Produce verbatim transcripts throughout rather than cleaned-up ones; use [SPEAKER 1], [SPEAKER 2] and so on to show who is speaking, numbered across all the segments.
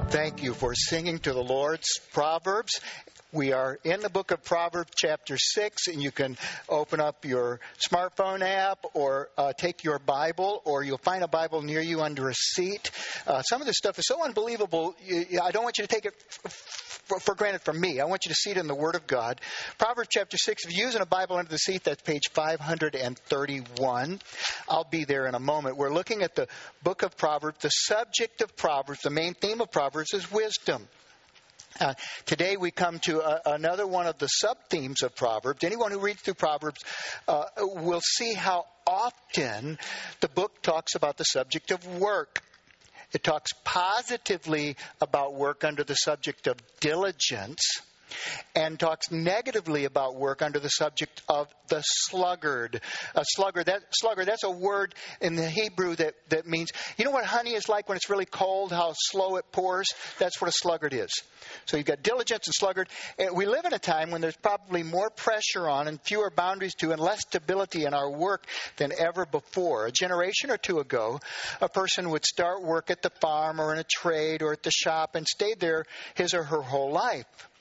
[SPEAKER 1] Thank you for singing to the Lord's Proverbs. We are in the book of Proverbs, chapter six, and you can open up your smartphone app or uh, take your Bible, or you'll find a Bible near you under a seat. Uh, some of this stuff is so unbelievable, you, I don't want you to take it f- f- for granted from me. I want you to see it in the Word of God. Proverbs, chapter six, if you're using a Bible under the seat, that's page five hundred thirty-one. I'll be there in a moment. We're looking at the book of Proverbs. The subject of Proverbs, the main theme of Proverbs is wisdom. Uh, today we come to uh, another one of the sub-themes of Proverbs. Anyone who reads through Proverbs uh, will see how often the book talks about the subject of work. It talks positively about work under the subject of diligence, and talks negatively about work under the subject of the sluggard. A sluggard, that sluggard, that's a word in the Hebrew that, that means, you know what honey is like when it's really cold, how slow it pours? That's what a sluggard is. So you've got diligence and sluggard. And we live in a time when there's probably more pressure on and fewer boundaries to and less stability in our work than ever before. A generation or two ago, a person would start work at the farm or in a trade or at the shop and stay there his or her whole life.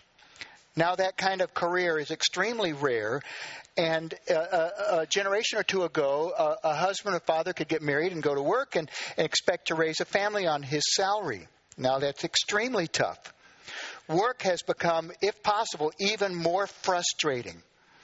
[SPEAKER 1] Now that kind of career is extremely rare, and uh, a, a generation or two ago, a, a husband or father could get married and go to work and, and expect to raise a family on his salary. Now that's extremely tough. Work has become, if possible, even more frustrating.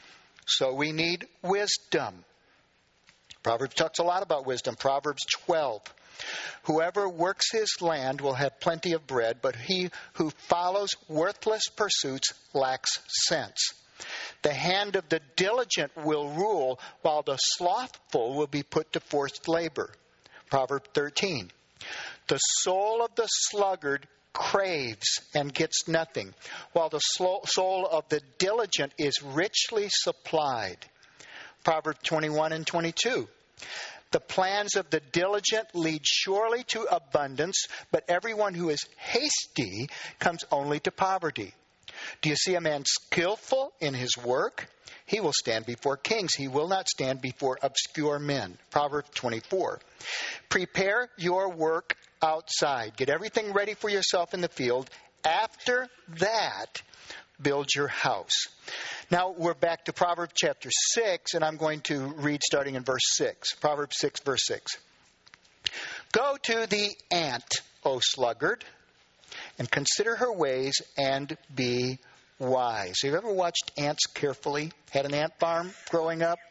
[SPEAKER 1] So we need wisdom. Proverbs talks a lot about wisdom. Proverbs twelve. Whoever works his land will have plenty of bread, but he who follows worthless pursuits lacks sense. The hand of the diligent will rule, while the slothful will be put to forced labor. Proverb thirteen. The soul of the sluggard craves and gets nothing, while the soul of the diligent is richly supplied. Proverb twenty-one and twenty-two. The plans of the diligent lead surely to abundance, but everyone who is hasty comes only to poverty. Do you see a man skillful in his work? He will stand before kings. He will not stand before obscure men. Proverbs twenty-four. Prepare your work outside. Get everything ready for yourself in the field. After that, build your house. Now we're back to Proverbs chapter six, and I'm going to read starting in verse six. Proverbs six, verse six. Go to the ant, O sluggard, and consider her ways and be wise. Have you ever watched ants carefully? Had an ant farm growing up?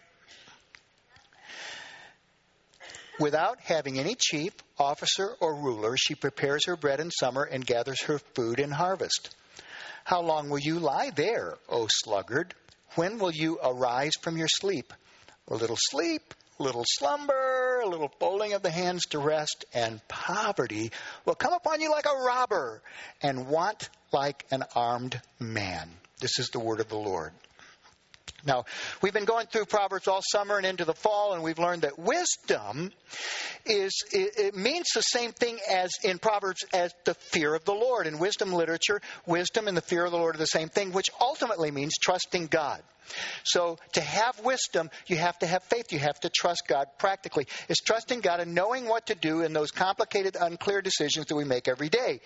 [SPEAKER 1] Without having any chief, officer, or ruler, she prepares her bread in summer and gathers her food in harvest. How long will you lie there, O sluggard? When will you arise from your sleep? A little sleep, a little slumber, a little folding of the hands to rest, and poverty will come upon you like a robber, and want like an armed man. This is the word of the Lord. Now, we've been going through Proverbs all summer and into the fall, and we've learned that wisdom is, it, it means the same thing as in Proverbs as the fear of the Lord. In wisdom literature, wisdom and the fear of the Lord are the same thing, which ultimately means trusting God. So to have wisdom, you have to have faith. You have to trust God practically. It's trusting God and knowing what to do in those complicated, unclear decisions that we make every day.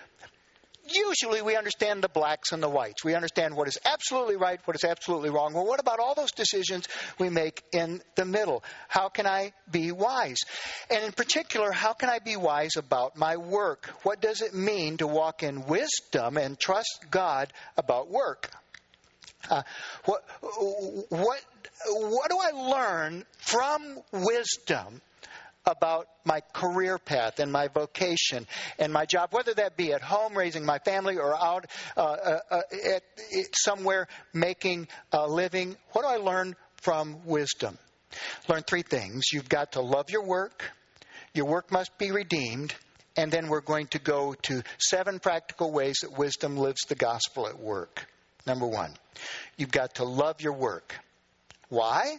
[SPEAKER 1] Usually we understand the blacks and the whites. We understand what is absolutely right, what is absolutely wrong. Well, what about all those decisions we make in the middle? How can I be wise? And in particular, how can I be wise about my work? What does it mean to walk in wisdom and trust God about work? Uh, what, what, what do I learn from wisdom about my career path and my vocation and my job, whether that be at home raising my family or out uh, uh, uh, at, at somewhere making a living? What do I learn from wisdom? Learn three things. You've got to love your work. Your work must be redeemed. And then we're going to go to seven practical ways that wisdom lives the gospel at work. Number one, you've got to love your work. Why?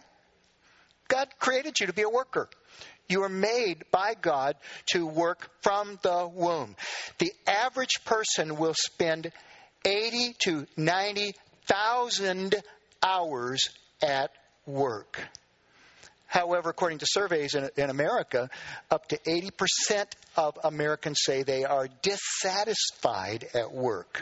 [SPEAKER 1] God created you to be a worker. You are made by God to work from the womb. The average person will spend eighty to ninety thousand hours at work. However, according to surveys in, in America, up to eighty percent of Americans say they are dissatisfied at work.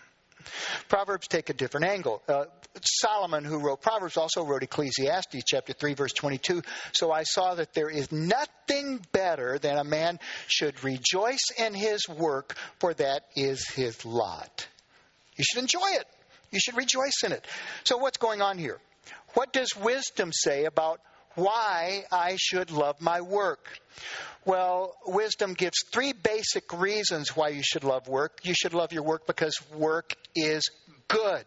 [SPEAKER 1] Proverbs take a different angle. Uh, Solomon, who wrote Proverbs, also wrote Ecclesiastes chapter three, verse twenty-two. So I saw that there is nothing better than a man should rejoice in his work, for that is his lot. You should enjoy it. You should rejoice in it. So what's going on here? What does wisdom say about why I should love my work? Well, wisdom gives three basic reasons why you should love work. You should love your work because work is good.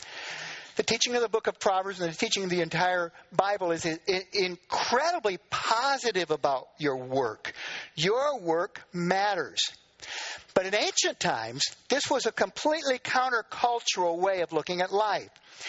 [SPEAKER 1] The teaching of the book of Proverbs and the teaching of the entire Bible is incredibly positive about your work. Your work matters. But in ancient times, this was a completely countercultural way of looking at life.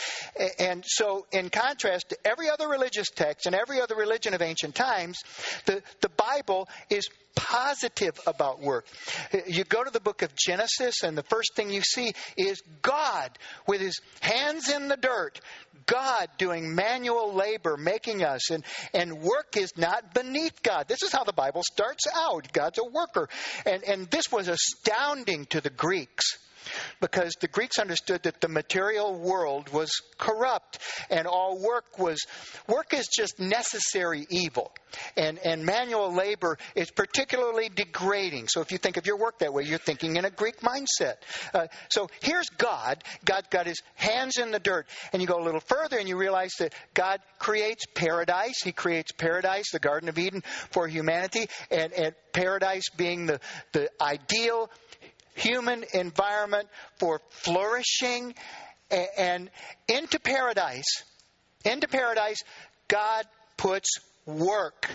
[SPEAKER 1] And so, in contrast to every other religious text and every other religion of ancient times, the, the Bible is positive about work. You go to the book of Genesis, and the first thing you see is God with his hands in the dirt. God doing manual labor, making us. And, and work is not beneath God. This is how the Bible starts out. God's a worker. And, and this was astounding to the Greeks, because the Greeks understood that the material world was corrupt and all work was, work is just necessary evil. And, and manual labor is particularly degrading. So if you think of your work that way, you're thinking in a Greek mindset. Uh, so here's God. God's got his hands in the dirt. And you go a little further and you realize that God creates paradise. He creates paradise, the Garden of Eden, for humanity. And, and paradise being the, the ideal human environment for flourishing. And into paradise, into paradise, God puts work.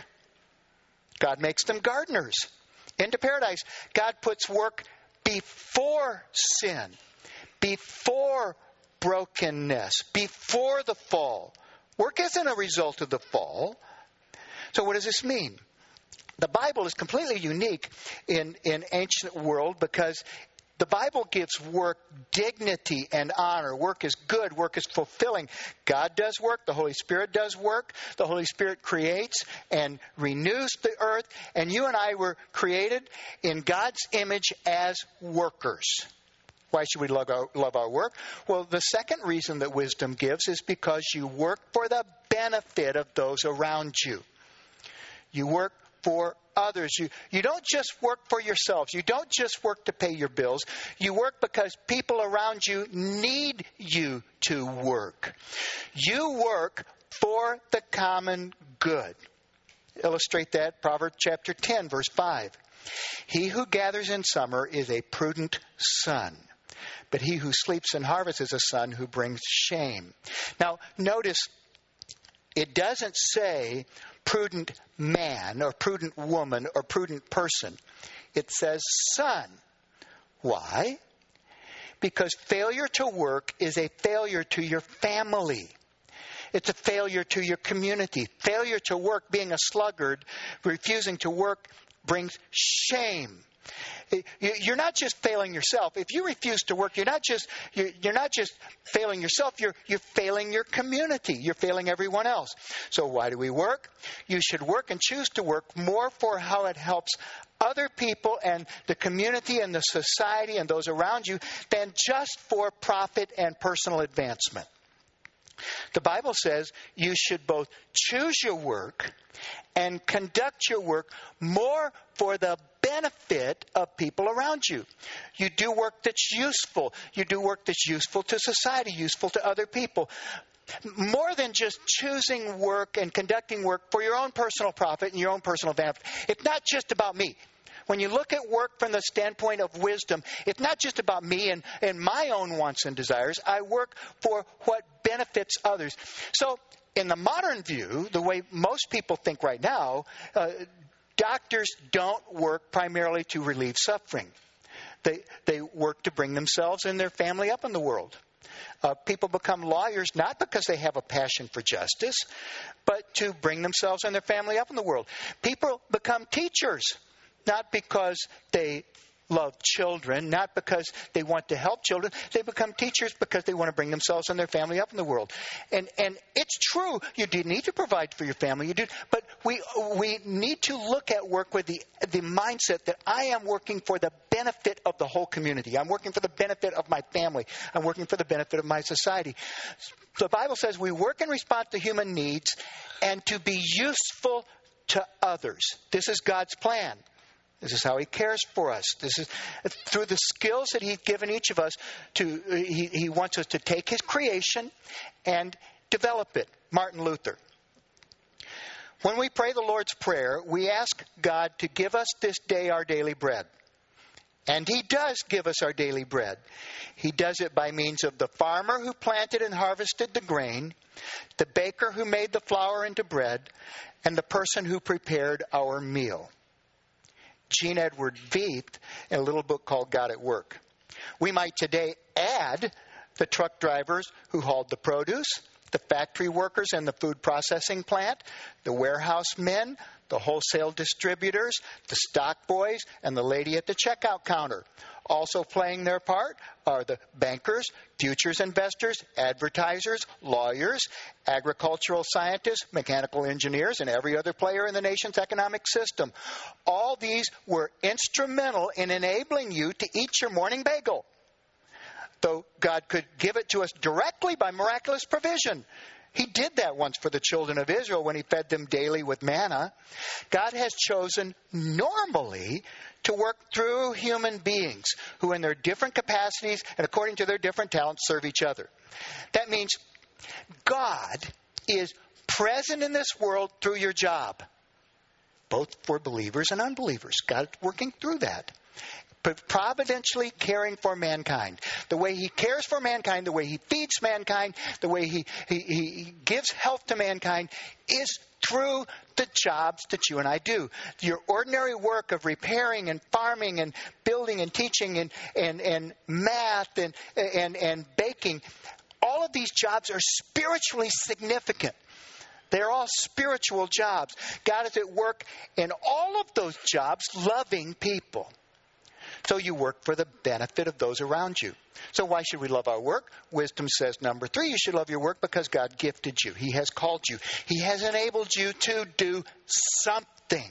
[SPEAKER 1] God makes them gardeners. Into paradise, God puts work before sin, before brokenness, before the fall. Work isn't a result of the fall. So what does this mean? The Bible is completely unique in, in ancient world because the Bible gives work dignity and honor. Work is good. Work is fulfilling. God does work. The Holy Spirit does work. The Holy Spirit creates and renews the earth. And you and I were created in God's image as workers. Why should we love our, love our work? Well, the second reason that wisdom gives is because you work for the benefit of those around you. You work for others. You, you don't just work for yourselves. You don't just work to pay your bills. You work because people around you need you to work. You work for the common good. Illustrate that, Proverbs chapter ten, verse five. He who gathers in summer is a prudent son, but he who sleeps in harvest is a son who brings shame. Now, notice, it doesn't say prudent man or prudent woman or prudent person. It says son. Why? Because failure to work is a failure to your family. It's a failure to your community. Failure to work, being a sluggard, refusing to work, brings shame. You're not just failing yourself. If you refuse to work, you're not just you're not just failing yourself. You're you're failing your community. You're failing everyone else. So why do we work? You should work and choose to work more for how it helps other people and the community and the society and those around you than just for profit and personal advancement. The Bible says you should both choose your work and conduct your work more for the benefit of people around you. You do work that's useful. You do work that's useful to society, useful to other people. More than just choosing work and conducting work for your own personal profit and your own personal advantage. It's not just about me. When you look at work from the standpoint of wisdom, it's not just about me and, and my own wants and desires. I work for what benefits others. So in the modern view, the way most people think right now, uh, doctors don't work primarily to relieve suffering. They, they work to bring themselves and their family up in the world. Uh, people become lawyers not because they have a passion for justice, but to bring themselves and their family up in the world. People become teachers not because they love children, not because they want to help children. They become teachers because they want to bring themselves and their family up in the world. And and it's true, you do need to provide for your family, you do. But we we need to look at work with the the mindset that I am working for the benefit of the whole community. I'm working for the benefit of my family. I'm working for the benefit of my society. The Bible says we work in response to human needs and to be useful to others. This is God's plan. This is how He cares for us. This is through the skills that He's given each of us. To He, he wants us to take His creation and develop it. Martin Luther. When we pray the Lord's Prayer, we ask God to give us this day our daily bread. And He does give us our daily bread. He does it by means of the farmer who planted and harvested the grain, the baker who made the flour into bread, and the person who prepared our meal. Gene Edward Veith, in a little book called God at Work. We might today add the truck drivers who hauled the produce, the factory workers in the food processing plant, the warehouse men, the wholesale distributors, the stock boys, and the lady at the checkout counter. Also playing their part are the bankers, futures investors, advertisers, lawyers, agricultural scientists, mechanical engineers, and every other player in the nation's economic system. All these were instrumental in enabling you to eat your morning bagel. Though God could give it to us directly by miraculous provision. He did that once for the children of Israel when He fed them daily with manna. God has chosen normally to work through human beings who in their different capacities and according to their different talents serve each other. That means God is present in this world through your job, both for believers and unbelievers. God's working through that. Providentially caring for mankind. The way He cares for mankind, the way He feeds mankind, the way He, he, he gives health to mankind is through the jobs that you and I do. Your ordinary work of repairing and farming and building and teaching and, and, and math and, and, and baking, all of these jobs are spiritually significant. They're all spiritual jobs. God is at work in all of those jobs loving people. So you work for the benefit of those around you. So why should we love our work? Wisdom says, number three, you should love your work because God gifted you. He has called you. He has enabled you to do something.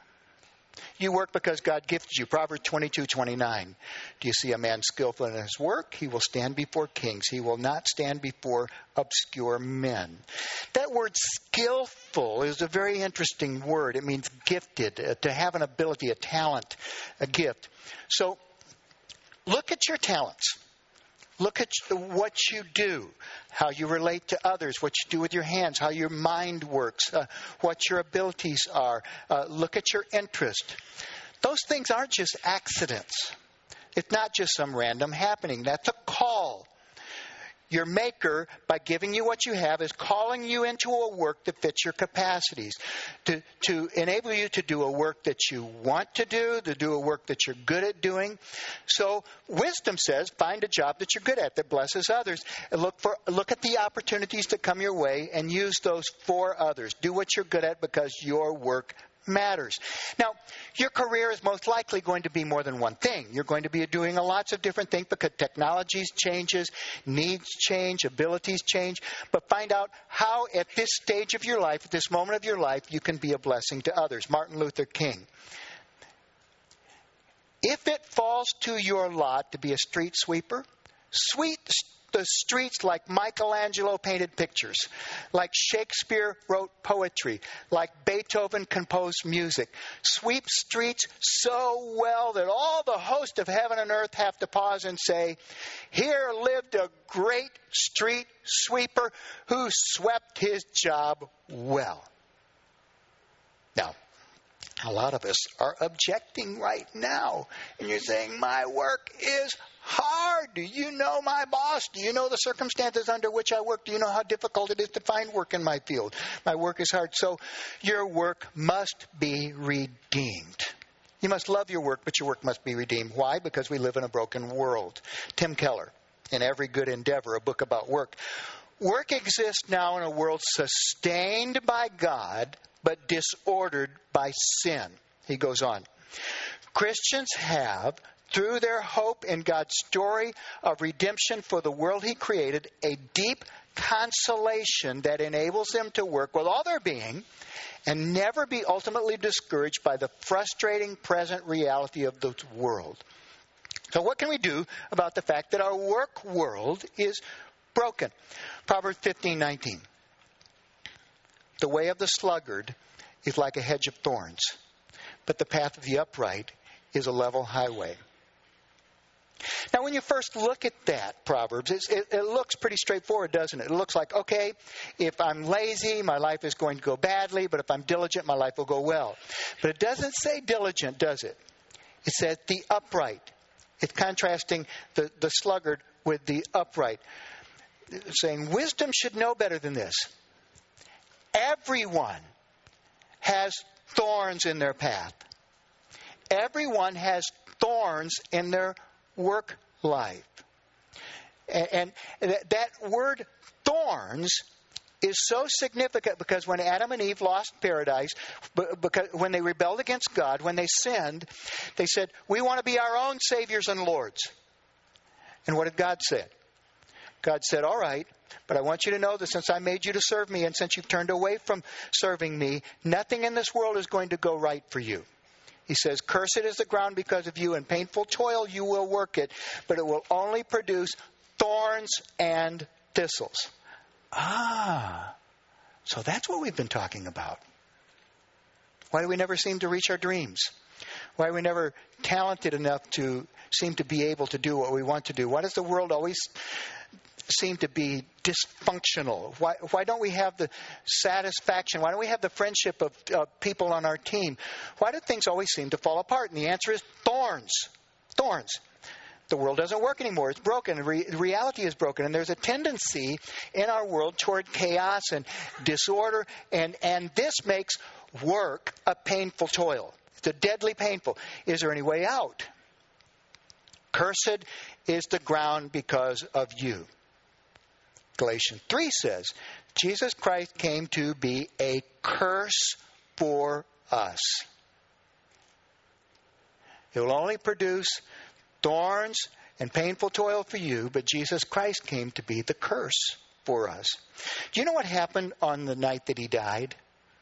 [SPEAKER 1] You work because God gifted you. Proverbs twenty-two twenty-nine. Do you see a man skillful in his work? He will stand before kings. He will not stand before obscure men. That word skillful is a very interesting word. It means gifted, uh, to have an ability, a talent, a gift. So look at your talents. Look at what you do, how you relate to others, what you do with your hands, how your mind works, uh, what your abilities are. Uh, look at your interest. Those things aren't just accidents. It's not just some random happening. That's a call. Your Maker, by giving you what you have, is calling you into a work that fits your capacities, to, to enable you to do a work that you want to do, to do a work that you're good at doing. So wisdom says, find a job that you're good at, that blesses others. And look for look at the opportunities that come your way and use those for others. Do what you're good at because your work matters. Now, your career is most likely going to be more than one thing. You're going to be doing lots of different things because technology changes, needs change, abilities change. But find out how at this stage of your life, at this moment of your life, you can be a blessing to others. Martin Luther King. If it falls to your lot to be a street sweeper, sweep the streets like Michelangelo painted pictures, like Shakespeare wrote poetry, like Beethoven composed music. Sweep streets so well that all the host of heaven and earth have to pause and say, here lived a great street sweeper who swept his job well. Now, a lot of us are objecting right now. And you're saying, my work is hard. Do you know my boss? Do you know the circumstances under which I work? Do you know how difficult it is to find work in my field? My work is hard. So your work must be redeemed. You must love your work, but your work must be redeemed. Why? Because we live in a broken world. Tim Keller, in Every Good Endeavor, a book about work. Work exists now in a world sustained by God, but disordered by sin. He goes on. Christians have through their hope in God's story of redemption for the world He created, a deep consolation that enables them to work with all their being and never be ultimately discouraged by the frustrating present reality of the world. So what can we do about the fact that our work world is broken? Proverbs fifteen nineteen. The way of the sluggard is like a hedge of thorns, but the path of the upright is a level highway. Now, when you first look at that, Proverbs, it's, it, it looks pretty straightforward, doesn't it? It looks like, okay, if I'm lazy, my life is going to go badly, but if I'm diligent, my life will go well. But it doesn't say diligent, does it? It says the upright. It's contrasting the, the sluggard with the upright. It's saying wisdom should know better than this. Everyone has thorns in their path. Everyone has thorns in their work life. And, and that word thorns is so significant because when Adam and Eve lost paradise, because when they rebelled against God, when they sinned, they said, we want to be our own saviors and lords. And what did God say? God said, all right, but I want you to know that since I made you to serve me and since you've turned away from serving me, nothing in this world is going to go right for you. He says, cursed is the ground because of you, and painful toil you will work it, but it will only produce thorns and thistles. Ah, so that's what we've been talking about. Why do we never seem to reach our dreams? Why are we never talented enough to seem to be able to do what we want to do? Why does the world always seem to be dysfunctional? Why, why don't we have the satisfaction? Why don't we have the friendship of uh, people on our team? Why do things always seem to fall apart? And the answer is thorns. Thorns. The world doesn't work anymore. It's broken. Re- reality is broken. And there's a tendency in our world toward chaos and disorder. And, and this makes work a painful toil. It's a deadly painful. Is there any way out? Cursed is the ground because of you. Galatians three says, Jesus Christ came to be a curse for us. It will only produce thorns and painful toil for you, but Jesus Christ came to be the curse for us. Do you know what happened on the night that he died?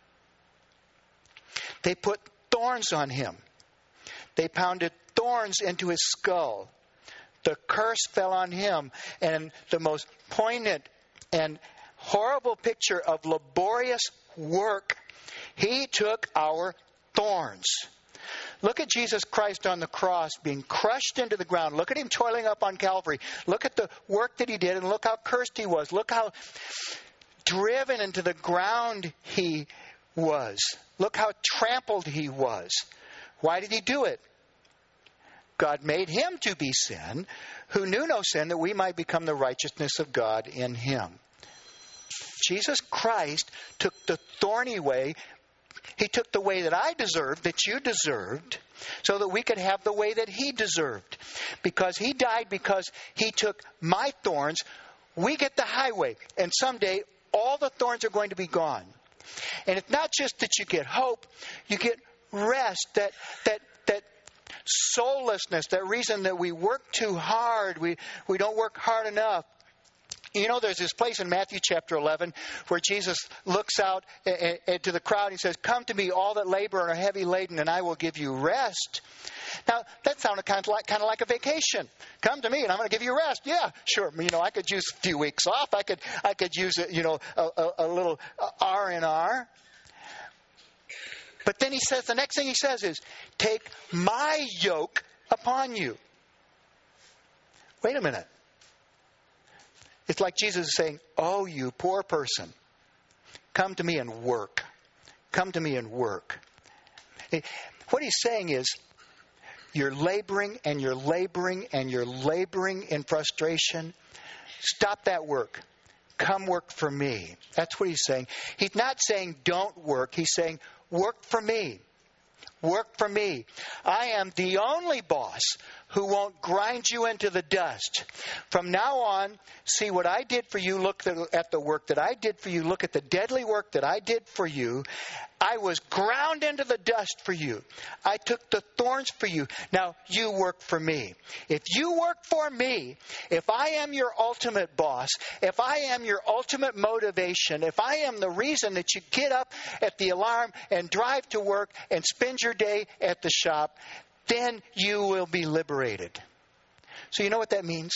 [SPEAKER 1] They put thorns on him. They pounded thorns into his skull. The curse fell on him. And the most poignant and horrible picture of laborious work, he took our thorns. Look at Jesus Christ on the cross being crushed into the ground. Look at him toiling up on Calvary. Look at the work that he did and look how cursed he was. Look how driven into the ground he was. Look how trampled he was. Why did he do it? God made him to be sin, who knew no sin, that we might become the righteousness of God in him. Jesus Christ took the thorny way. He took the way that I deserved, that you deserved, so that we could have the way that he deserved. Because he died because he took my thorns, we get the highway. And someday, all the thorns are going to be gone. And it's not just that you get hope, you get rest, that that that soullessness, that reason that we work too hard, we, we don't work hard enough. You know, there's this place in Matthew chapter eleven where Jesus looks out a, a, a, to the crowd and he says, come to me, all that labor and are heavy laden, and I will give you rest. Now, that sounded kind of like, kind of like a vacation. Come to me and I'm going to give you rest. Yeah, sure. You know, I could use a few weeks off. I could I could use, a, you know, a, a, a little R and R. But then he says, the next thing he says is, take my yoke upon you. Wait a minute. It's like Jesus is saying, oh, you poor person, come to me and work. Come to me and work. What he's saying is, you're laboring and you're laboring and you're laboring in frustration. Stop that work. Come work for me. That's what he's saying. He's not saying don't work. He's saying work for me. Work for me. I am the only boss who won't grind you into the dust. From now on, see what I did for you. Look at the work that I did for you. Look at the deadly work that I did for you. I was ground into the dust for you. I took the thorns for you. Now you work for me. If you work for me, if I am your ultimate boss, if I am your ultimate motivation, if I am the reason that you get up at the alarm and drive to work and spend your day at the shop, then you will be liberated. So you know what that means?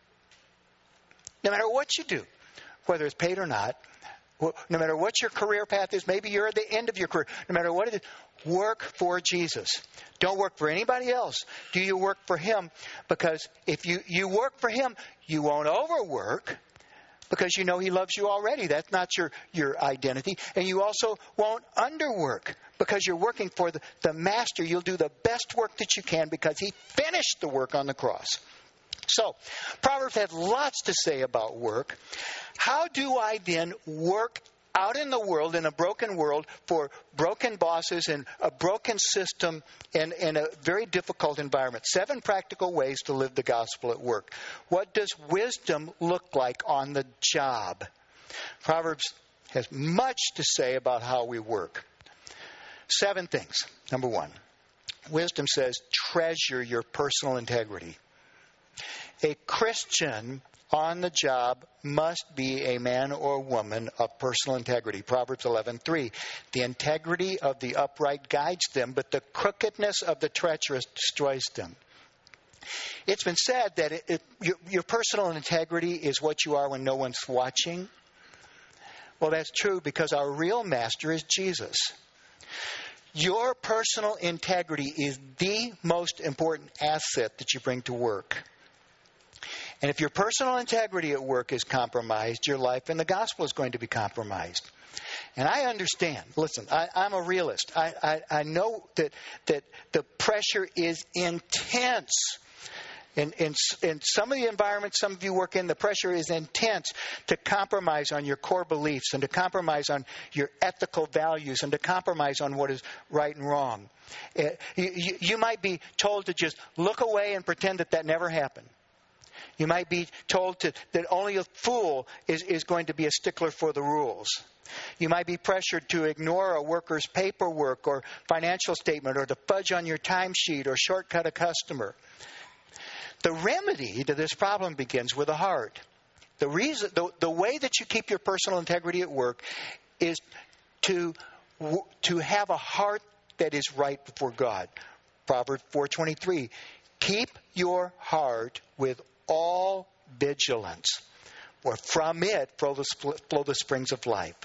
[SPEAKER 1] No matter what you do, whether it's paid or not, no matter what your career path is, maybe you're at the end of your career, no matter what it is, work for Jesus. Don't work for anybody else. Do you work for Him? Because if you, you work for Him, you won't overwork because you know He loves you already. That's not your, your identity. And you also won't underwork because you're working for the, the Master. You'll do the best work that you can because He finished the work on the cross. So, Proverbs has lots to say about work. How do I then work out in the world, in a broken world, for broken bosses and a broken system and in a very difficult environment? Seven practical ways to live the gospel at work. What does wisdom look like on the job? Proverbs has much to say about how we work. Seven things. Number one, wisdom says treasure your personal integrity. A Christian on the job must be a man or woman of personal integrity. Proverbs eleven three. The integrity of the upright guides them, but the crookedness of the treacherous destroys them. It's been said that it, it, your, your personal integrity is what you are when no one's watching. Well, that's true because our real master is Jesus. Your personal integrity is the most important asset that you bring to work. And if your personal integrity at work is compromised, your life in the gospel is going to be compromised. And I understand. Listen, I, I'm a realist. I, I, I know that, that the pressure is intense. In, in, in some of the environments some of you work in, the pressure is intense to compromise on your core beliefs and to compromise on your ethical values and to compromise on what is right and wrong. Uh, you, you, you might be told to just look away and pretend that that never happened. You might be told to, that only a fool is, is going to be a stickler for the rules. You might be pressured to ignore a worker's paperwork or financial statement or to fudge on your timesheet or shortcut a customer. The remedy to this problem begins with the heart. The reason, the, the way that you keep your personal integrity at work is to, to have a heart that is right before God. Proverbs four twenty-three. Keep your heart with all vigilance, for from it flow the, flow the springs of life.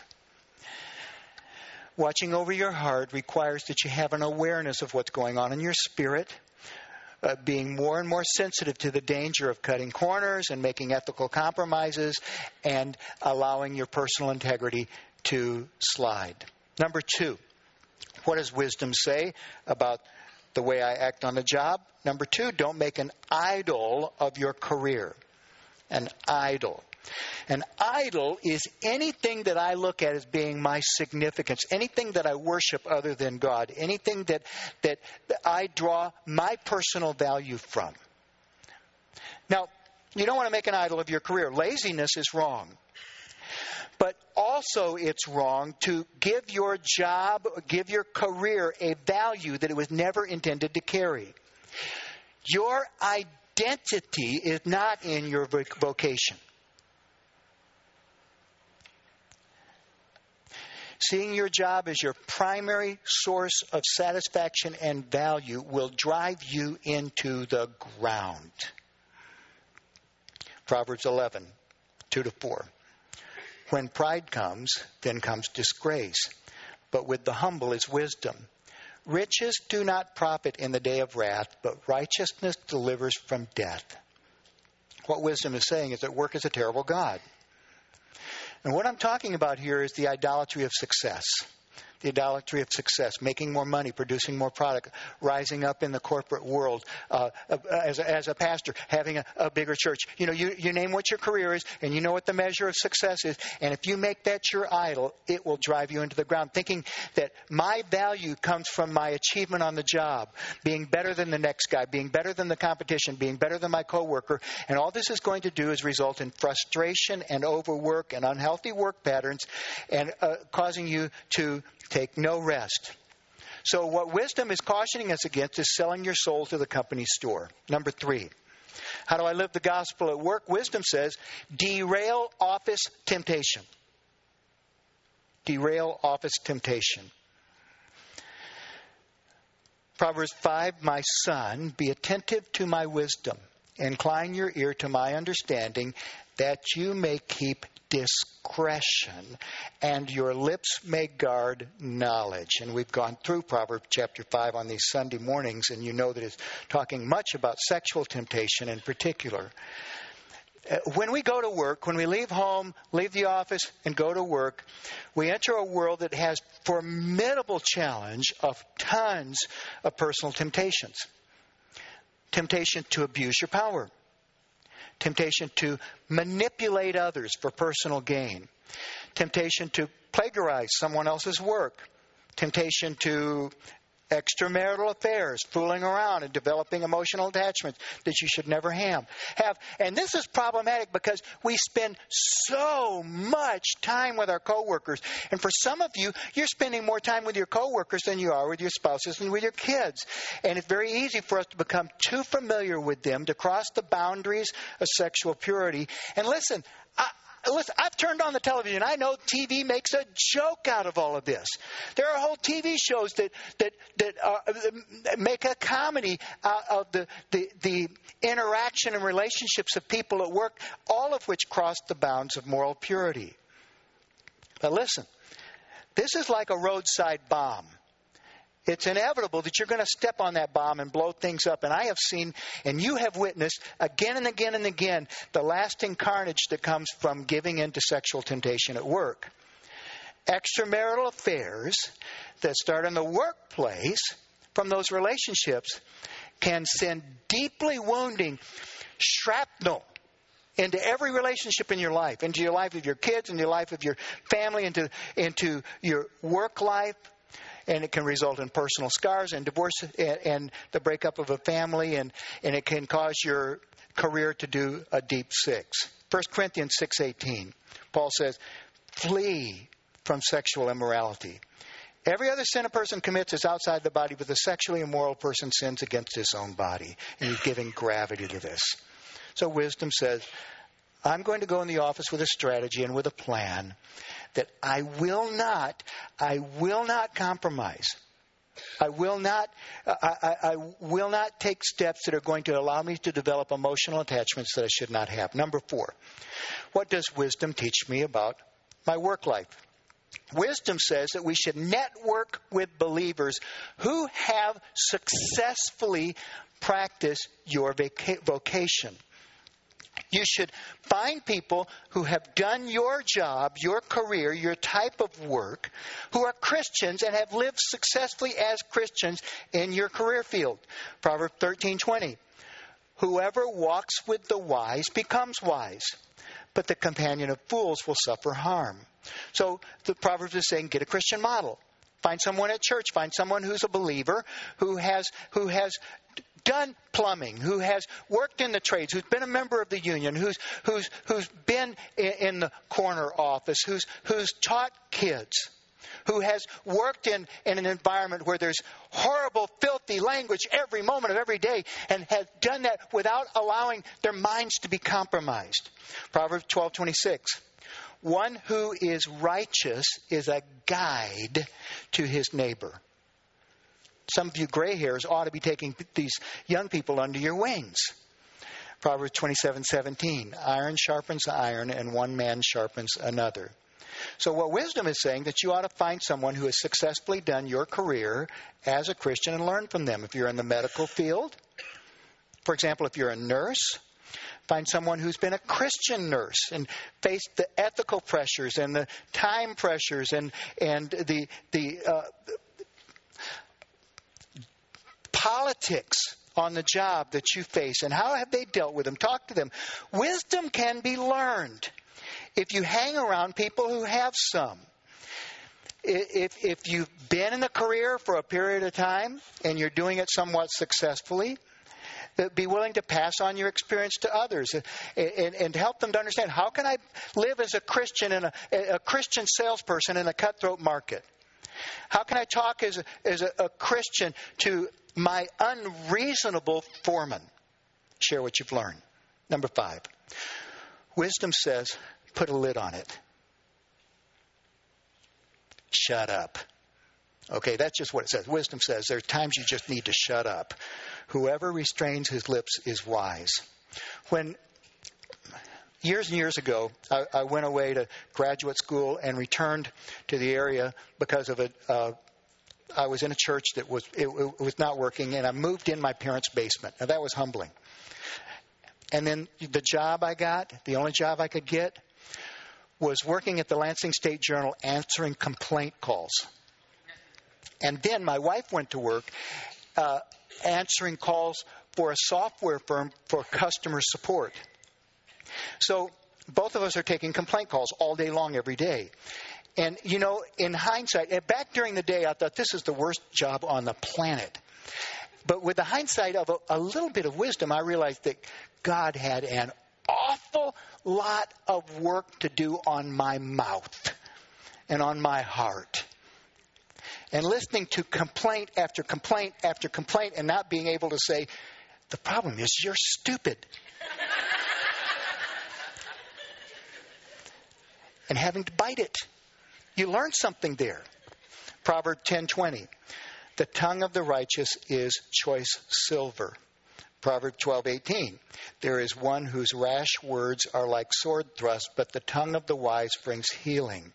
[SPEAKER 1] Watching over your heart requires that you have an awareness of what's going on in your spirit, uh, being more and more sensitive to the danger of cutting corners and making ethical compromises and allowing your personal integrity to slide. Number two, what does wisdom say about the way I act on the job? Number two, don't make an idol of your career. An idol. An idol is anything that I look at as being my significance, anything that I worship other than God, anything that, that I draw my personal value from. Now, you don't want to make an idol of your career. Laziness is wrong. But also it's wrong to give your job, give your career a value that it was never intended to carry. Your identity is not in your vocation. Seeing your job as your primary source of satisfaction and value will drive you into the ground. Proverbs eleven, two to four. When pride comes, then comes disgrace, but with the humble is wisdom. Riches do not profit in the day of wrath, but righteousness delivers from death. What wisdom is saying is that work is a terrible god. And what I'm talking about here is the idolatry of success. the idolatry of success, making more money, producing more product, rising up in the corporate world, uh, as, a, as a pastor, having a, a bigger church. You know, you, you name what your career is, and you know what the measure of success is. And if you make that your idol, it will drive you into the ground, thinking that my value comes from my achievement on the job, being better than the next guy, being better than the competition, being better than my coworker. And all this is going to do is result in frustration and overwork and unhealthy work patterns, and uh, causing you to take no rest. So what wisdom is cautioning us against is selling your soul to the company store. Number three, how do I live the gospel at work? Wisdom says, derail office temptation. Derail office temptation. Proverbs five, my son, be attentive to my wisdom. Incline your ear to my understanding, that you may keep discretion, and your lips may guard knowledge. And we've gone through Proverbs chapter five on these Sunday mornings, and you know that it's talking much about sexual temptation in particular. When we go to work, when we leave home, leave the office, and go to work, we enter a world that has formidable challenge of tons of personal temptations. Temptation to abuse your power. Temptation to manipulate others for personal gain. Temptation to plagiarize someone else's work. Temptation to extramarital affairs, fooling around and developing emotional attachments that you should never have. have. And this is problematic because we spend so much time with our coworkers. And for some of you, you're spending more time with your coworkers than you are with your spouses and with your kids. And it's very easy for us to become too familiar with them, to cross the boundaries of sexual purity. And listen, I, Listen, I've turned on the television. I know T V makes a joke out of all of this. There are whole T V shows that that that uh, make a comedy out of the, the the interaction and relationships of people at work, all of which cross the bounds of moral purity. But listen, this is like a roadside bomb. It's inevitable that you're going to step on that bomb and blow things up. And I have seen, and you have witnessed again and again and again, the lasting carnage that comes from giving in to sexual temptation at work. Extramarital affairs that start in the workplace from those relationships can send deeply wounding shrapnel into every relationship in your life, into your life of your kids, into your life of your family, into, into your work life. And it can result in personal scars and divorce and, and the breakup of a family, and, and it can cause your career to do a deep six. First Corinthians six eighteen, Paul says, flee from sexual immorality. Every other sin a person commits is outside the body, but the sexually immoral person sins against his own body. And he's giving gravity to this. So wisdom says, I'm going to go in the office with a strategy and with a plan that I will not, I will not compromise. I will not, I, I, I will not take steps that are going to allow me to develop emotional attachments that I should not have. Number four, what does wisdom teach me about my work life? Wisdom says that we should network with believers who have successfully practiced your vaca- vocation. You should find people who have done your job, your career, your type of work, who are Christians and have lived successfully as Christians in your career field. Proverbs thirteen twenty. Whoever walks with the wise becomes wise, but the companion of fools will suffer harm. So the Proverbs is saying, get a Christian model. Find someone at church. Find someone who's a believer, who has who has done plumbing, who has worked in the trades, who's been a member of the union, who's who's who's been in, in the corner office, who's who's taught kids, who has worked in, in an environment where there's horrible, filthy language every moment of every day, and has done that without allowing their minds to be compromised. Proverbs twelve twenty-six. One who is righteous is a guide to his neighbor. Some of you gray hairs ought to be taking these young people under your wings. Proverbs twenty-seven seventeen. Iron sharpens iron, and one man sharpens another. So what wisdom is saying, that you ought to find someone who has successfully done your career as a Christian and learn from them. If you're in the medical field, for example, if you're a nurse, Find someone who's been a Christian nurse and faced the ethical pressures and the time pressures and and the the uh, politics on the job that you face, and how have they dealt with them. Talk to them. Wisdom can be learned if you hang around people who have some. If if you've been in a career for a period of time and you're doing it somewhat successfully, be willing to pass on your experience to others and, and, and help them to understand, how can I live as a Christian and a, a Christian salesperson in a cutthroat market? How can I talk as a, as a, a Christian to my unreasonable foreman? Share what you've learned. Number five, wisdom says, put a lid on it. Shut up. Okay, that's just what it says. Wisdom says there are times you just need to shut up. Whoever restrains his lips is wise. When years and years ago, I, I went away to graduate school and returned to the area because of a. Uh, I was in a church that was it, it was not working, and I moved in my parents' basement. Now that was humbling. And then the job I got, the only job I could get, was working at the Lansing State Journal answering complaint calls. And then my wife went to work uh, answering calls for a software firm for customer support. So both of us are taking complaint calls all day long, every day. And, you know, in hindsight, back during the day, I thought this is the worst job on the planet. But with the hindsight of a, a little bit of wisdom, I realized that God had an awful lot of work to do on my mouth and on my heart. And listening to complaint after complaint after complaint and not being able to say, the problem is you're stupid. And having to bite it. You learn something there. Proverbs ten twenty. The tongue of the righteous is choice silver. Proverbs twelve eighteen. There is one whose rash words are like sword thrusts, but the tongue of the wise brings healing.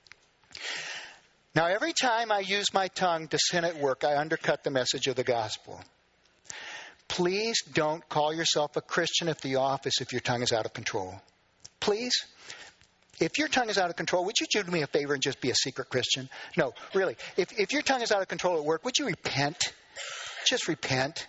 [SPEAKER 1] Now, every time I use my tongue to sin at work, I undercut the message of the gospel. Please don't call yourself a Christian at the office if your tongue is out of control. Please. If your tongue is out of control, would you do me a favor and just be a secret Christian? No, really. If, if your tongue is out of control at work, would you repent? Just repent.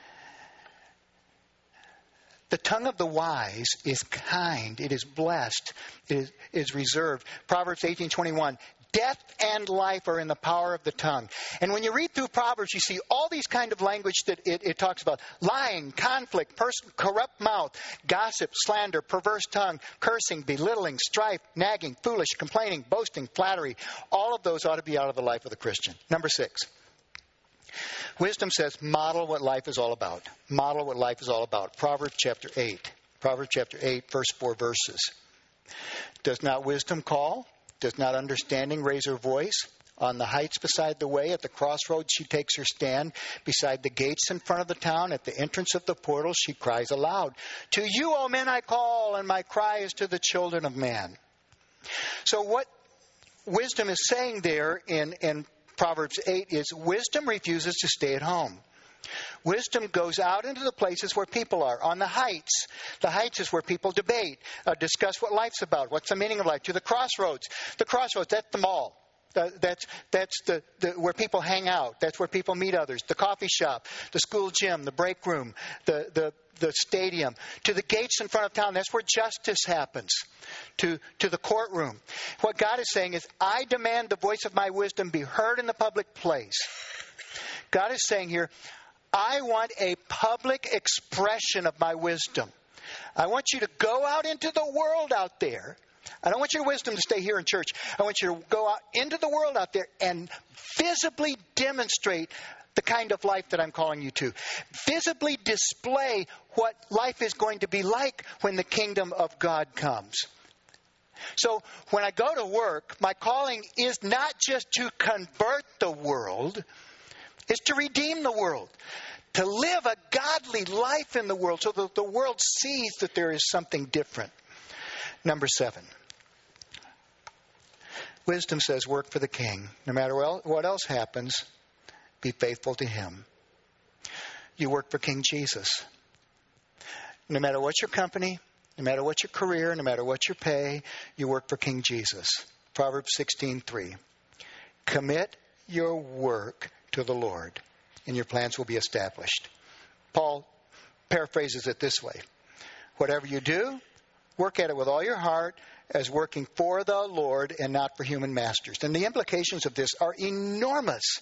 [SPEAKER 1] The tongue of the wise is kind. It is blessed. It is, is reserved. Proverbs eighteen twenty-one. Death and life are in the power of the tongue. And when you read through Proverbs, you see all these kind of language that it, it talks about. Lying, conflict, pers- corrupt mouth, gossip, slander, perverse tongue, cursing, belittling, strife, nagging, foolish, complaining, boasting, flattery. All of those ought to be out of the life of the Christian. Number six. Wisdom says, model what life is all about. Model what life is all about. Proverbs chapter eight. Proverbs chapter eight, first four verses. Does not wisdom call? Does not understanding raise her voice? On the heights beside the way, at the crossroads, she takes her stand. Beside the gates in front of the town, at the entrance of the portal, she cries aloud. To you, O men, I call, and my cry is to the children of man. So what wisdom is saying there in, in Proverbs eight is wisdom refuses to stay at home. Wisdom goes out into the places where people are. On the heights. The heights is where people debate, uh, discuss what life's about. What's the meaning of life? To the crossroads. The crossroads, that's the mall. Uh, that's that's the, the where people hang out. That's where people meet others. The coffee shop, the school gym, the break room, the, the, the stadium. To the gates in front of town, that's where justice happens. To, to the courtroom. What God is saying is, I demand the voice of my wisdom be heard in the public place. God is saying here, I want a public expression of my wisdom. I want you to go out into the world out there. I don't want your wisdom to stay here in church. I want you to go out into the world out there and visibly demonstrate the kind of life that I'm calling you to. Visibly display what life is going to be like when the kingdom of God comes. So when I go to work, my calling is not just to convert the world, it's to redeem the world. To live a godly life in the world so that the world sees that there is something different. Number seven. Wisdom says work for the king. No matter what else happens, be faithful to him. You work for King Jesus. No matter what your company, no matter what your career, no matter what your pay, you work for King Jesus. Proverbs sixteen three. Commit your work to the Lord, and your plans will be established. Paul paraphrases it this way. Whatever you do, work at it with all your heart as working for the Lord and not for human masters. And the implications of this are enormous.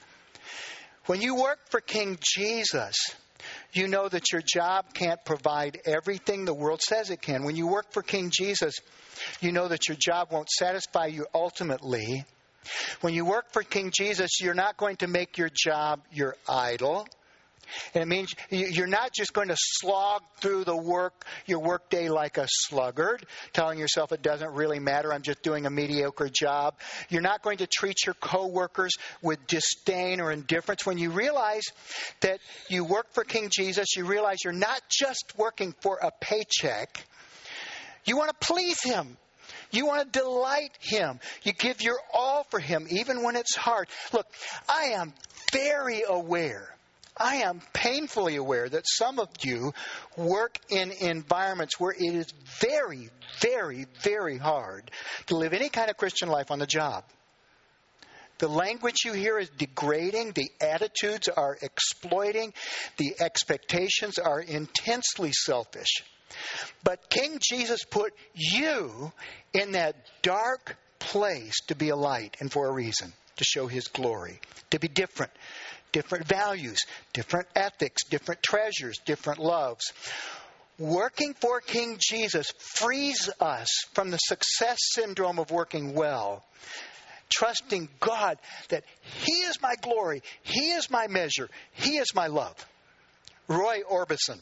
[SPEAKER 1] When you work for King Jesus, you know that your job can't provide everything the world says it can. When you work for King Jesus, you know that your job won't satisfy you ultimately. When you work for King Jesus, you're not going to make your job your idol. And it means you're not just going to slog through the work, your workday like a sluggard, telling yourself it doesn't really matter, I'm just doing a mediocre job. You're not going to treat your coworkers with disdain or indifference. When you realize that you work for King Jesus, you realize you're not just working for a paycheck. You want to please Him. You want to delight Him. You give your all for Him, even when it's hard. Look, I am very aware, I am painfully aware that some of you work in environments where it is very, very, very hard to live any kind of Christian life on the job. The language you hear is degrading. The attitudes are exploiting. The expectations are intensely selfish. But King Jesus put you in that dark place to be a light and for a reason, to show His glory, to be different, different values, different ethics, different treasures, different loves. Working for King Jesus frees us from the success syndrome of working well, trusting God that He is my glory, He is my measure, He is my love. Roy Orbison.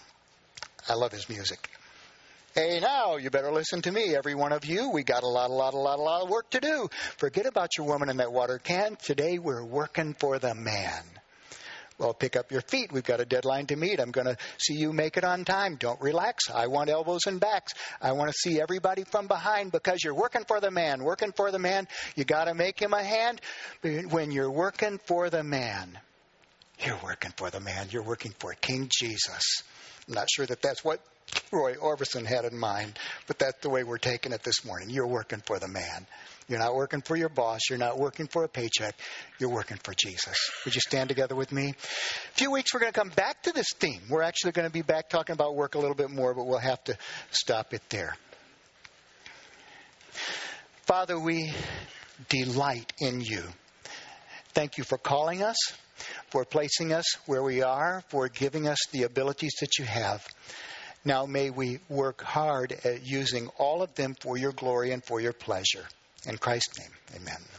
[SPEAKER 1] I love his music. Hey, now, you better listen to me, every one of you. We got a lot, a lot, a lot, a lot of work to do. Forget about your woman in that water can. Today, we're working for the man. Well, pick up your feet. We've got a deadline to meet. I'm going to see you make it on time. Don't relax. I want elbows and backs. I want to see everybody from behind because you're working for the man. Working for the man, you got to make him a hand. When you're working for the man, you're working for the man. You're working for King Jesus. I'm not sure that that's what Roy Orbison had in mind, but that's the way we're taking it this morning. You're working for the man. You're not working for your boss. You're not working for a paycheck. You're working for Jesus. Would you stand together with me? In a few weeks, we're going to come back to this theme. We're actually going to be back talking about work a little bit more, but we'll have to stop it there. Father, we delight in You. Thank You for calling us, for placing us where we are, for giving us the abilities that You have. Now may we work hard at using all of them for Your glory and for Your pleasure. In Christ's name, amen.